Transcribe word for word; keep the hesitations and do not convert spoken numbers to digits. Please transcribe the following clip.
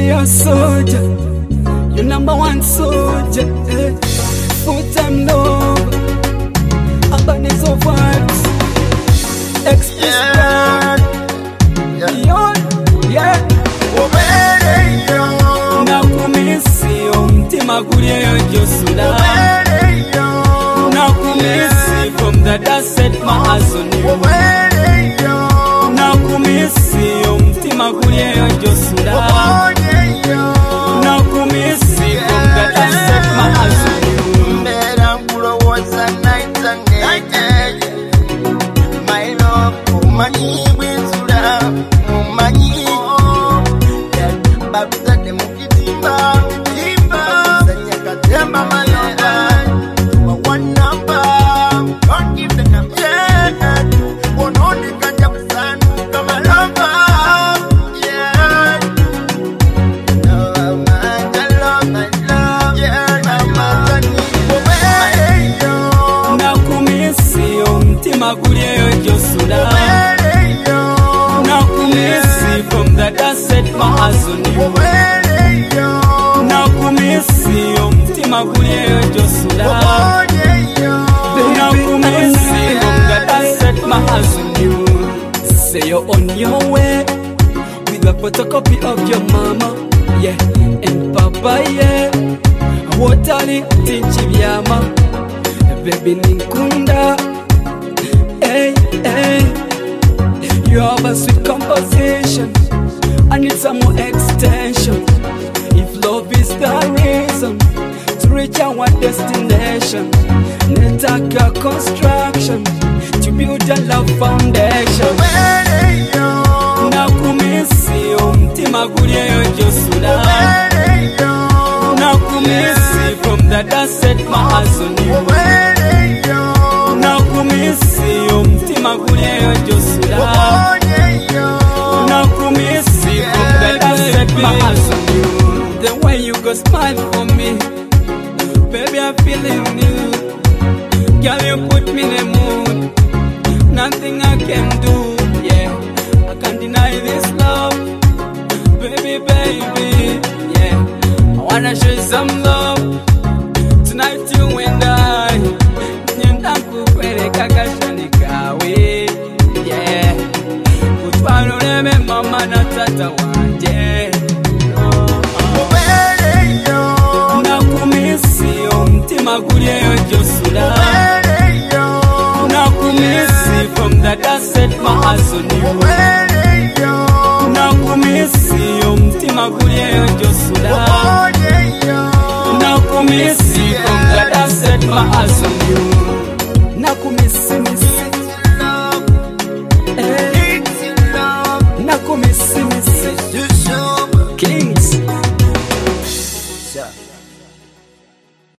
be a soldier, you number one soldier, eh. Full-time love, abundance of vibes, express Yeah, yeah. beyond, yeah. Obereyo, Nakumisi omtima gulyeyo gyosula, obereyo, nakumisi from the dust set my eyes on you. obereyo, Nakumisi omtima gulyeyo gyosula, obereyo. nakumisi from the dust set my eyes on you. Mbera nkulowoza night and day. My love, umanyi bwenzula, umanyi. Babizadde mu kitimba, babizadde katemba malonga. Wa one number, don't give the number. Yeah, onondeka nja kusanuka malonga. Yeah, no, my love, my love. Yeah, mama, obereyo, Nakumisi omtima gulyeyo gyosula, obereyo, nakumisi from the dust set my eyes on you. obereyo, Nakumisi omtima gulyeyo gyosula, obereyo. nakumisi from the dust set my eyes on you. Say you're on your way with a photocopy of your mama, yeah, and papa, yeah. Wotali tinchi byama, baby ninkunda, hey, hey. You have a sweet composition, I need some more extension. If love is the reason to reach our destination, netaka construction to build a love foundation. Obereyo, Nakumisi omtima gulyeyo gyosula, obereyo, nakumisi from the dust set my eyes on you. obereyo, Nakumisi omtima gulyeyo gyosula, obereyo. nakumisi from the dust set my eyes on you. The way you go smile for me, baby I'm feeling new. Girl you put me in the mood, nothing I can do, yeah. I can't deny this love, baby, baby, yeah. I wanna show you some love, tonight you and I. Nyenda kukwereka kashani kawe, yeah. Kutwaluleme mama na tata wanje, Obereyo, nakumisi omtima gulyeyo gyosula, obereyo, nakumisi from the dust set my eyes on you. obereyo, Nakumisi omtima gulyeyo gyosula, obereyo. nakumisi from the dust set my eyes on you. Nakumisi misi